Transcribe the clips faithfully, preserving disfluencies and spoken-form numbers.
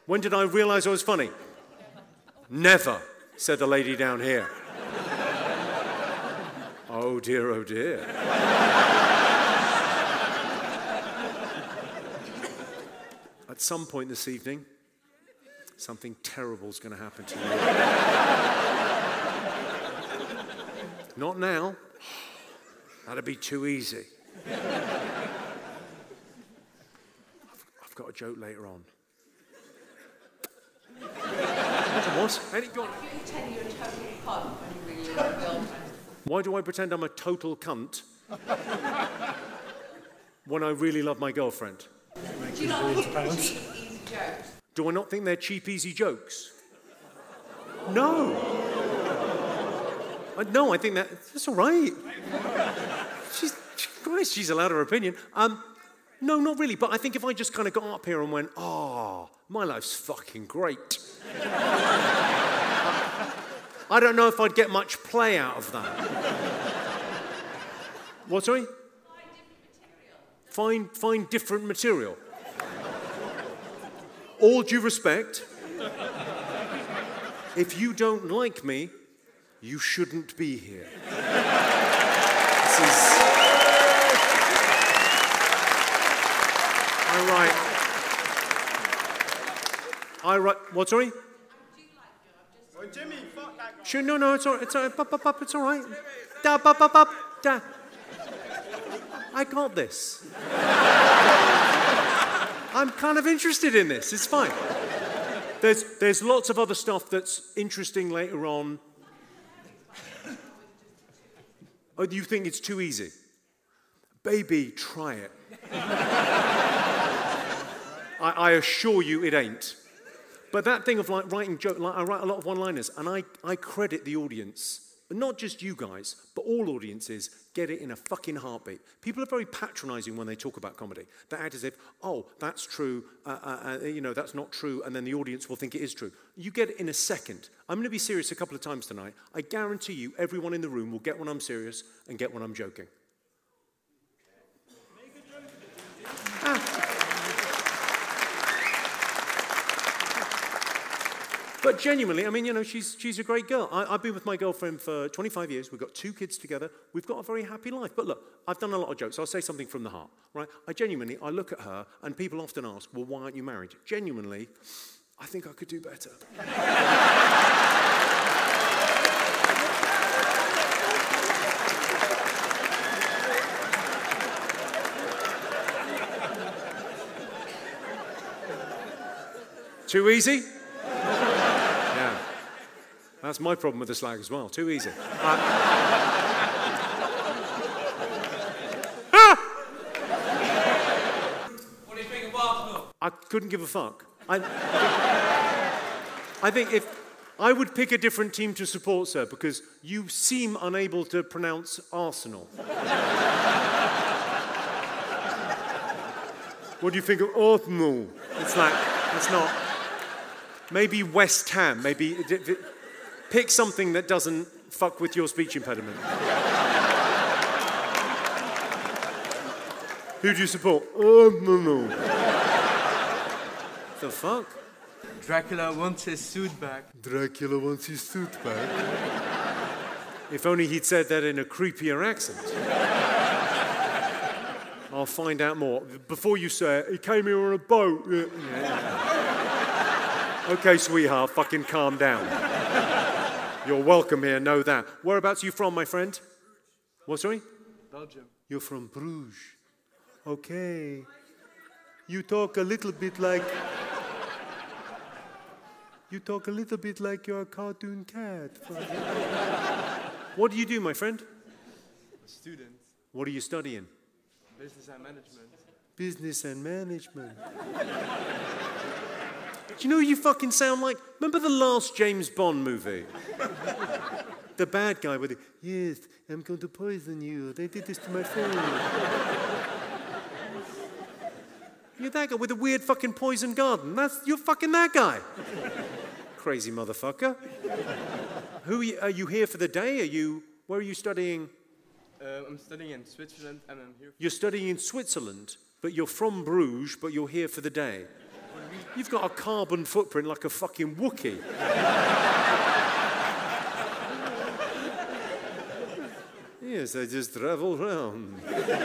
When did I realize I was funny? Never, said the lady down here. Oh dear, oh dear. At some point this evening, something terrible is going to happen to you. Not now. That'd be too easy. I've, I've got a joke later on. What? Any, go on. You pretend you're a total cunt when you really love your girlfriend. Why do I pretend I'm a total cunt when I really love my girlfriend? Do you not think they're cheap, easy jokes? Do I not think they're cheap, easy jokes? No. I, no, I think that, that's all right. She's, Christ, she's allowed her opinion. Um, no, not really, but I think if I just kind of got up here and went, oh, my life's fucking great. I don't know if I'd get much play out of that. What, sorry? Find, find different material. All due respect, if you don't like me, you shouldn't be here. This is... I write... I write... What, sorry? Oh, Jimmy, fuck that guy. Sure, no, no, it's all right. It's all right. Bup, bup, bup, it's all right. Da, bup, bup, bup, da. I got this. I'm kind of interested in this. It's fine. There's, there's lots of other stuff that's interesting later on. Oh, you think it's too easy? Baby, try it. I, I assure you it ain't. But that thing of like writing joke, like I write a lot of one-liners, and I, I credit the audience. Not just you guys, but all audiences get it in a fucking heartbeat. People are very patronizing when they talk about comedy. They act as if, oh, that's true, uh, uh, uh, you know, that's not true, and then the audience will think it is true. You get it in a second. I'm going to be serious a couple of times tonight. I guarantee you everyone in the room will get when I'm serious and get when I'm joking. Ah. But genuinely, I mean, you know, she's, she's a great girl. I, I've been with my girlfriend for twenty-five years. We've got two kids together. We've got a very happy life. But look, I've done a lot of jokes. I'll say something from the heart, right? I genuinely, I look at her, and people often ask, well, why aren't you married? Genuinely, I think I could do better. Too easy? That's my problem with the slag as well. Too easy. Uh, ah! What do you think of Arsenal? I couldn't give a fuck. I, I think if I would pick a different team to support, sir, because you seem unable to pronounce Arsenal. What do you think of Arsenal? It's like, it's not. Maybe West Ham. Maybe. It, it, Pick something that doesn't fuck with your speech impediment. Who do you support? Oh, no, no. The fuck? Dracula wants his suit back. Dracula wants his suit back. If only he'd said that in a creepier accent. I'll find out more. Before you say it, he came here on a boat. Yeah, yeah. Okay, sweetheart, fucking calm down. You're welcome here, know that. Whereabouts are you from, my friend? What, sorry? Belgium. You're from Bruges. Okay. You talk a little bit like... You talk a little bit like you're a cartoon cat. What do you do, my friend? A student. What are you studying? Business and management. Business and management. Do you know who you fucking sound like? Remember the last James Bond movie? The bad guy with the, yes, I'm going to poison you. They did this to my phone. You're that guy with the weird fucking poison garden. That's, you're fucking that guy. Crazy motherfucker. Who are you, are you here for the day? Are you, where are you studying? Uh, I'm studying in Switzerland and I'm here. You're studying in Switzerland, but you're from Bruges, but you're here for the day. For the week. You've got a carbon footprint like a fucking Wookiee. Yes, I just travel round.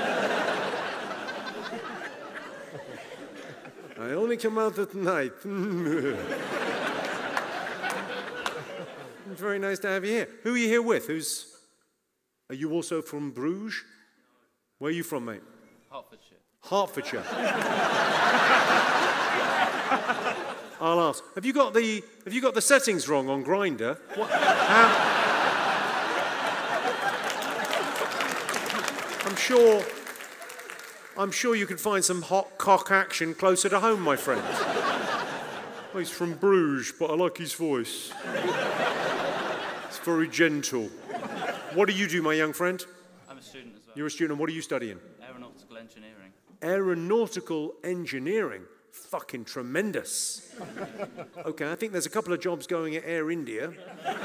I only come out at night. It's very nice to have you here. Who are you here with? Who's? Are you also from Bruges? Where are you from, mate? Hertfordshire. Hertfordshire. I'll ask. Have you got the Have you got the settings wrong on Grindr? What? How? I'm sure. I'm sure you could find some hot cock action closer to home, my friend. Well, he's from Bruges, but I like his voice. It's very gentle. What do you do, my young friend? I'm a student as well. You're a student. What are you studying? Aeronautical engineering. Aeronautical engineering. Fucking tremendous. Okay, I think there's a couple of jobs going at Air India.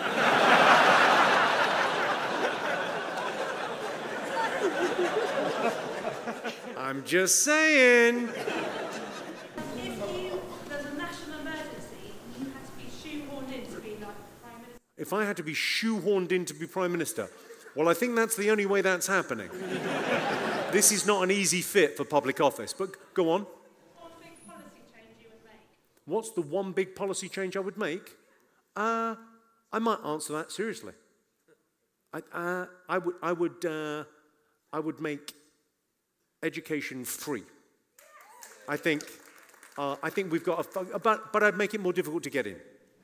I'm just saying. If you, there's a national emergency, you had to be shoehorned in to be like Prime Minister. If I had to be shoehorned in to be Prime Minister, well, I think that's the only way that's happening. This is not an easy fit for public office, but go on. One big policy change you would make? What's the one big policy change I would make? Uh, I might answer that seriously. I, uh, I would, I would, uh, I would make education free. I think, uh, I think we've got a, but, but I'd make it more difficult to get in.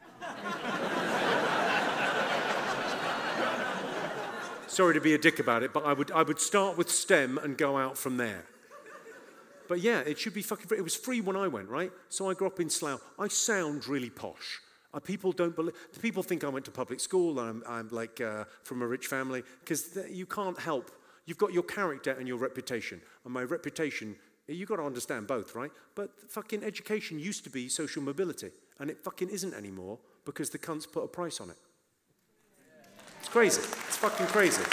Sorry to be a dick about it, but I would, I would start with STEM and go out from there. But yeah, it should be fucking free. It was free when I went, right? So I grew up in Slough. I sound really posh. Uh, people don't believe, people think I went to public school and I'm, I'm like uh, from a rich family, because you can't help. You've got your character and your reputation. And my reputation, you've got to understand both, right? But fucking education used to be social mobility. And it fucking isn't anymore because the cunts put a price on it. It's crazy. It's fucking crazy.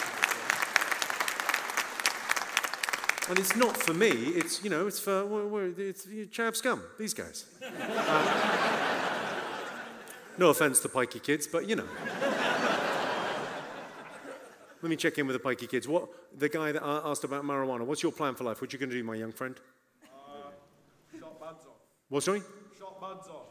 And it's not for me. It's, you know, it's for, well, it's chav scum, these guys. Uh, no offense to pikey kids, but you know. Let me check in with the pikey kids. What, the guy that asked about marijuana, what's your plan for life? What are you going to do, my young friend? Uh, shot buds off. What, sorry? Shot buds off.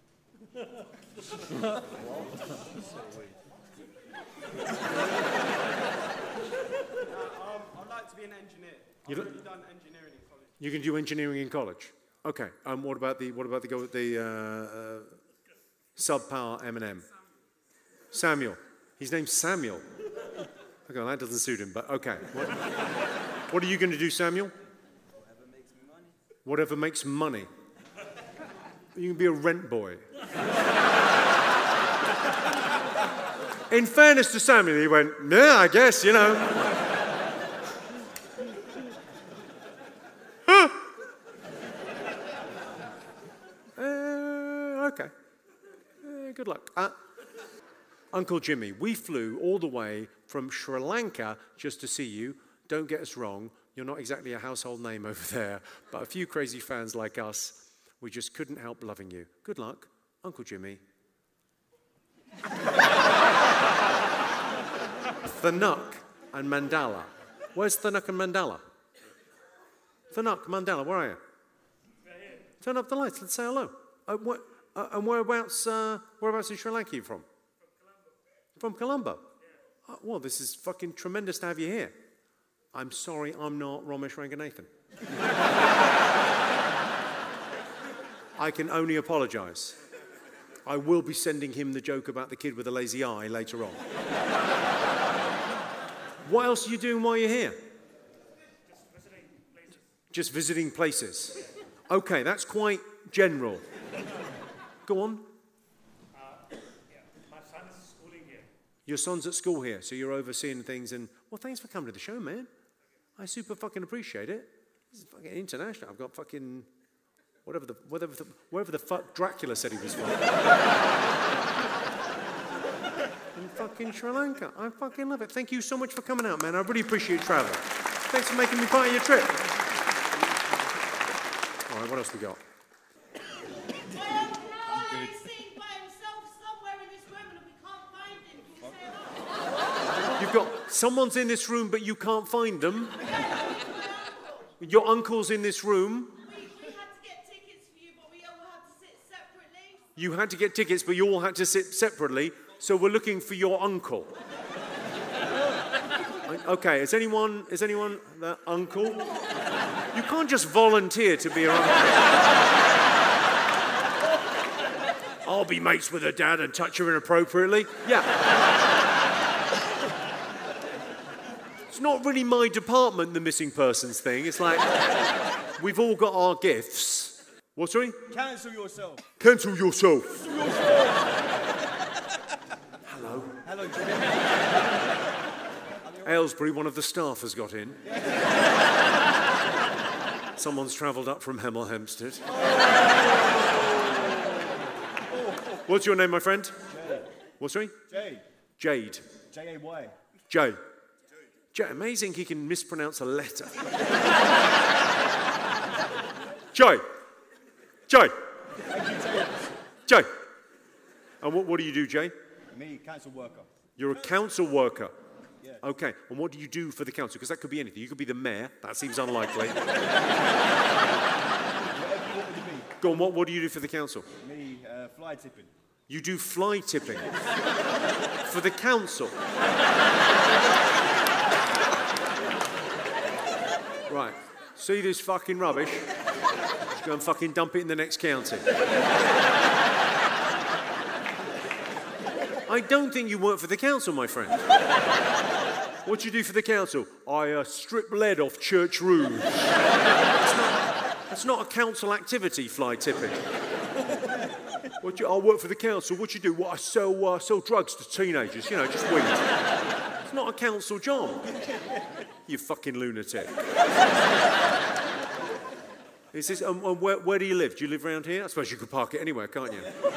uh, um, I'd like to be an engineer. I've You already done engineering in college. You can do engineering in college. Okay. Um, what about the what about the go with the uh, uh, sub-power M and M? Samuel. His name's Samuel. Okay, well, that doesn't suit him, but okay. What, what are you going to do, Samuel? Whatever makes me money. Whatever makes money. You can be a rent boy. In fairness to Samuel, he went, yeah, I guess, you know. Huh. Uh, okay. Uh, good luck. Uh, Uncle Jimmy, we flew all the way from Sri Lanka just to see you. Don't get us wrong, you're not exactly a household name over there, but a few crazy fans like us, we just couldn't help loving you. Good luck, Uncle Jimmy. Thanuk and Mandala. Where's Thanuk and Mandala? Thanuk, Mandala, where are you? Turn up the lights, let's say hello. Uh, what, uh, and whereabouts, uh, whereabouts in Sri Lanka are you from? From Colombo? Yeah. Oh, well, this is fucking tremendous to have you here. I'm sorry I'm not Ramesh Ranganathan. I can only apologise. I will be sending him the joke about the kid with the lazy eye later on. What else are you doing while you're here? Just visiting places. Just visiting places. Okay, that's quite general. Go on. Your son's at school here, so you're overseeing things and, well, thanks for coming to the show, man. I super fucking appreciate it. This is fucking international. I've got fucking, whatever the, whatever the, wherever the fuck Dracula said he was from. In fucking Sri Lanka. I fucking love it. Thank you so much for coming out, man. I really appreciate traveling. Thanks for making me part of your trip. All right, what else we got? Someone's in this room, but you can't find them. Your uncle's in this room. We, we had to get tickets for you, but we all had to sit separately. You had to get tickets, but you all had to sit separately. So we're looking for your uncle. Okay, is anyone, is anyone that uncle? You can't just volunteer to be your uncle. I'll be mates with her dad and touch her inappropriately. Yeah. It's not really my department, the missing persons thing. It's like, we've all got our gifts. What, sorry? Cancel yourself. Cancel yourself. Hello. Hello, Jimmy. Aylesbury, one of the staff has got in. Someone's travelled up from Hemel Hempstead. What's your name, my friend? Jade. What's sorry? Jade. Jade. J A Y. Jay. Jay. Amazing he can mispronounce a letter. Jay. Jay. Jay. And what, what do you do, Jay? Me, council worker. You're a council worker. Yeah. Okay. And what do you do for the council? Because that could be anything. You could be the mayor. That seems unlikely. Whatever you want me to be. Go on. What, what do you do for the council? Me, uh, fly tipping. You do fly tipping for the council. Right. See this fucking rubbish? Just go and fucking dump it in the next county. I don't think you work for the council, my friend. What do you do for the council? I uh, strip lead off church roofs. That's not, that's not a council activity, fly tipping. What do you, I work for the council. What do you do? What, I sell, uh, sell drugs to teenagers, you know, just weed. It's not a council job. You fucking lunatic. Is this, um, um, where, where do you live? Do you live around here? I suppose you could park it anywhere, can't you?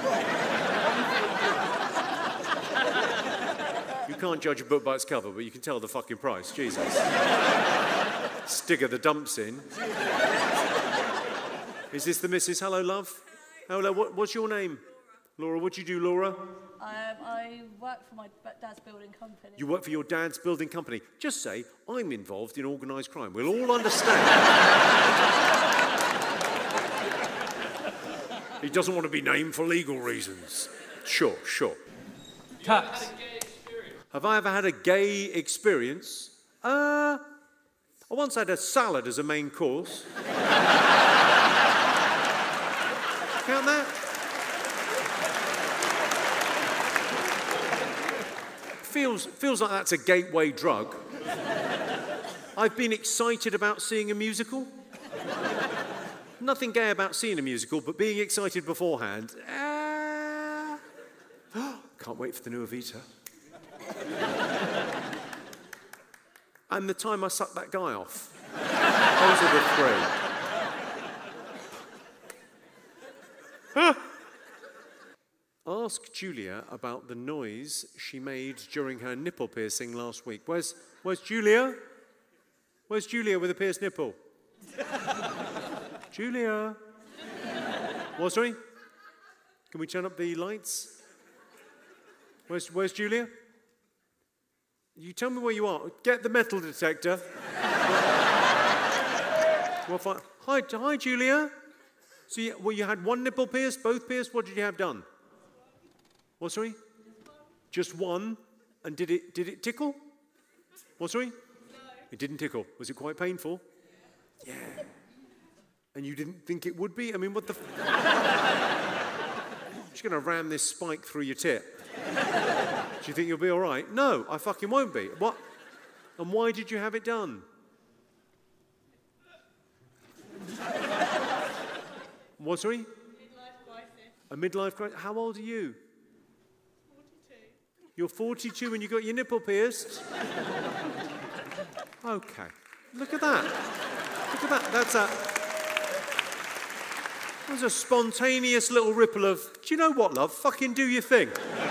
You can't judge a book by its cover, but you can tell the fucking price. Jesus. Stigger the dumps in. Is this the missus? Hello, love. Hello, what, what's your name? Laura. What do you do, Laura? Um, I work for my dad's building company. You work for your dad's building company. Just say, I'm involved in organised crime. We'll all understand. He doesn't want to be named for legal reasons. Sure, sure. Tax. Have I ever had a gay experience? Uh, I once had a salad as a main course. Count that? Feels, feels like that's a gateway drug. I've been excited about seeing a musical. Nothing gay about seeing a musical, but being excited beforehand. Uh, can't wait for the new Evita. And the time I sucked that guy off. Those are the three. Huh? Ask Julia about the noise she made during her nipple piercing last week. Where's, where's Julia? Where's Julia with a pierced nipple? Julia? What, sorry? Can we turn up the lights? Where's, where's Julia? You tell me where you are. Get the metal detector. Well, fine. Hi, hi, Julia. So, you, well, you had one nipple pierced, both pierced. What did you have done? What, sorry? Just one. And did it did it tickle? What, sorry? No. It didn't tickle. Was it quite painful? Yeah. And you didn't think it would be? I mean, what the? F- Just gonna ram this spike through your tit. Do you think you'll be all right? No, I fucking won't be. What? And why did you have it done? What, sorry? Midlife crisis. A midlife crisis? How old are you? forty-two. You're forty-two and you got your nipple pierced? Okay. Look at that. Look at that. That's a... There's a spontaneous little ripple of, do you know what, love? Fucking do your thing.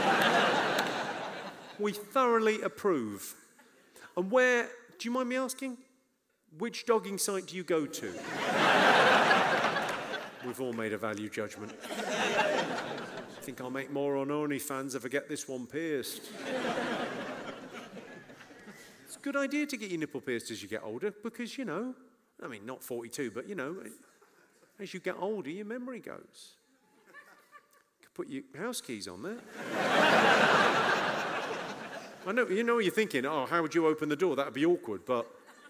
We thoroughly approve. And where, do you mind me asking? Which dogging site do you go to? We've all made a value judgment. I think I'll make more on OnlyFans if I get this one pierced. good idea to get your nipple pierced as you get older because, you know, I mean, not forty-two, but, you know, as you get older, your memory goes. You could put your house keys on there. I know, you know what you're thinking, oh, how would you open the door? That would be awkward, but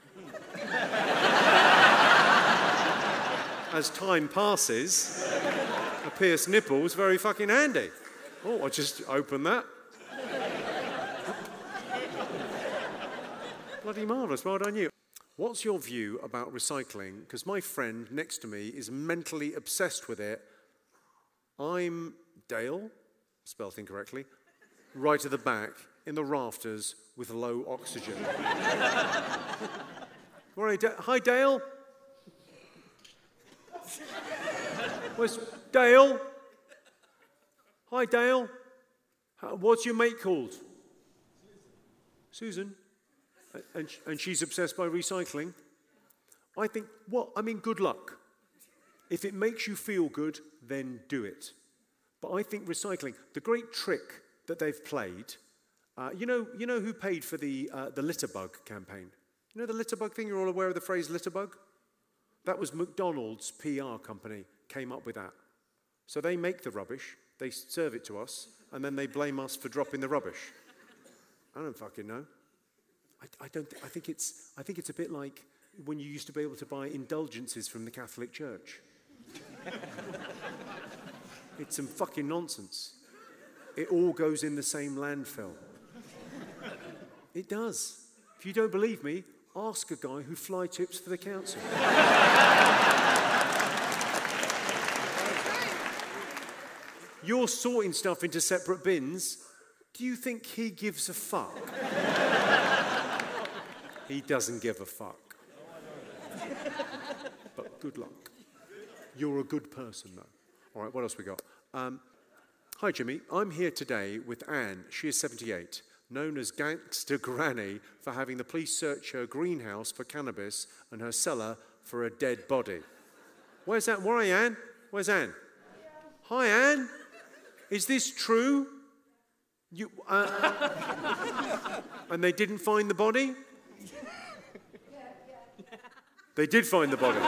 as time passes, a pierced nipple is very fucking handy. Oh, I just open that. Bloody marvellous, well done you. What's your view about recycling? Because my friend next to me is mentally obsessed with it. I'm Dale, spelled incorrectly, right at the back, in the rafters with low oxygen. All right, Da- hi, Dale. Where's Dale? Hi, Dale. How- What's your mate called? Susan. And, and she's obsessed by recycling. I think, well, I mean, good luck. If it makes you feel good, then do it. But I think recycling, the great trick that they've played, uh, you know, you know who paid for the uh, the Litterbug campaign? You know the Litterbug thing? You're all aware of the phrase Litterbug? That was McDonald's P R company came up with that. So they make the rubbish, they serve it to us, and then they blame us for dropping the rubbish. I don't fucking know. I, I don't. Th- I think it's. I think it's a bit like when you used to be able to buy indulgences from the Catholic Church. It's some fucking nonsense. It all goes in the same landfill. It does. If you don't believe me, ask a guy who fly tips for the council. You're sorting stuff into separate bins. Do you think he gives a fuck? He doesn't give a fuck. But good luck. You're a good person, though. All right, what else we got? Um, hi, Jimmy. I'm here today with Anne. She is seventy-eight, known as Gangster Granny for having the police search her greenhouse for cannabis and her cellar for a dead body. Where's that? Where are you, Anne? Where's Anne? Hi, Anne. Is this true? You, uh, and they didn't find the body? They did find the body.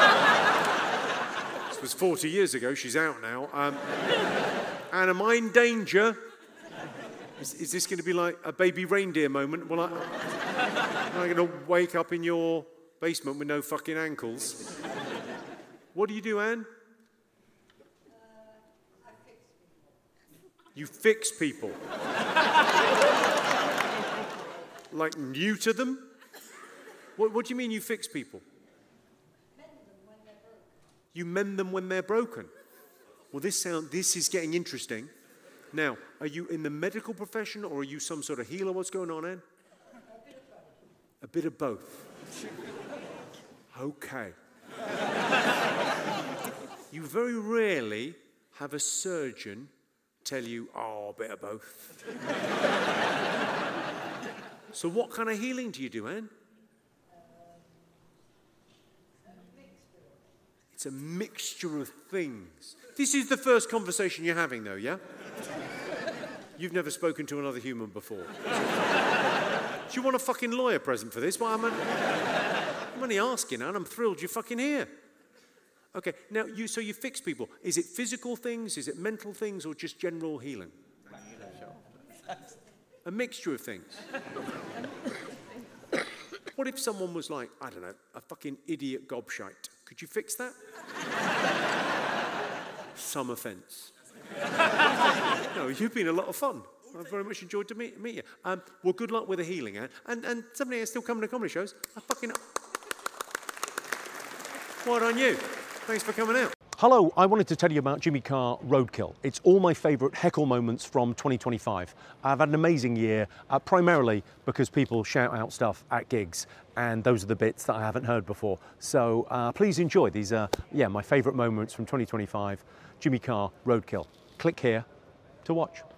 This was forty years ago. She's out now. Um, and am I in danger? Is, is this going to be like a baby reindeer moment? Well, I, am I going to wake up in your basement with no fucking ankles? What do you do, Anne? You fix people. Like neuter them? What, what do you mean you fix people? You mend them when they're broken. Well, this sound this is getting interesting. Now, are you in the medical profession or are you some sort of healer? What's going on, Anne? A bit of both. Okay. You very rarely have a surgeon tell you, oh, a bit of both. So what kind of healing do you do, Anne? It's a mixture of things. This is the first conversation you're having, though, yeah? You've never spoken to another human before. Do you want a fucking lawyer present for this? Well, I'm, I'm only asking, Anne. I'm thrilled you're fucking here. Okay, now, you, so you fix people. Is it physical things, is it mental things, or just general healing? A mixture of things. What if someone was like, I don't know, a fucking idiot gobshite? Could you fix that? Some offence. No, you've been a lot of fun. I've very much enjoyed to meet, meet you. Um, well, good luck with the healing, Anne. And, and somebody is still coming to comedy shows. I fucking... Well done you. Thanks for coming out. Hello, I wanted to tell you about Jimmy Carr Roadkill. It's all my favourite heckle moments from twenty twenty-five. I've had an amazing year, uh, primarily because people shout out stuff at gigs, and those are the bits that I haven't heard before. So uh, please enjoy. These are, yeah, my favourite moments from twenty twenty-five. Jimmy Carr Roadkill. Click here to watch.